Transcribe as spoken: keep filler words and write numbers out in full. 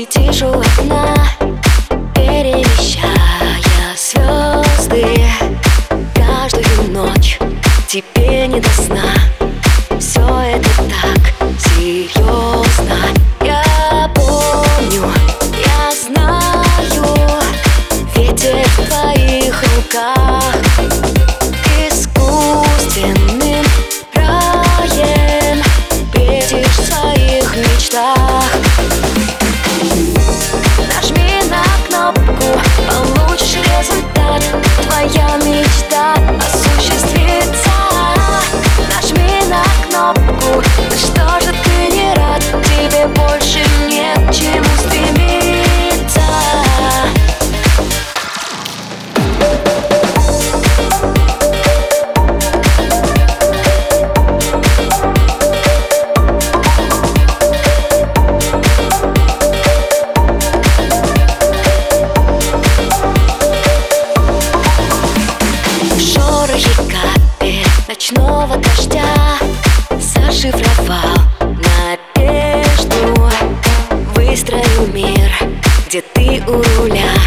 сидишь у окна, перемещая звезды. Каждую ночь тебе не до сна. Все это так серьезно. Я помню, я знаю, ветер в твоих руках искусственным раем бредишь в своих мечтах. Нажми на кнопку, получишь результат. Твоя мечта осуществится. Нажми на кнопку, да что же ты не рад? Тебе больше нет к чему стремиться. Ночного дождя зашифровал надежду. Выстрою мир, где ты у руля.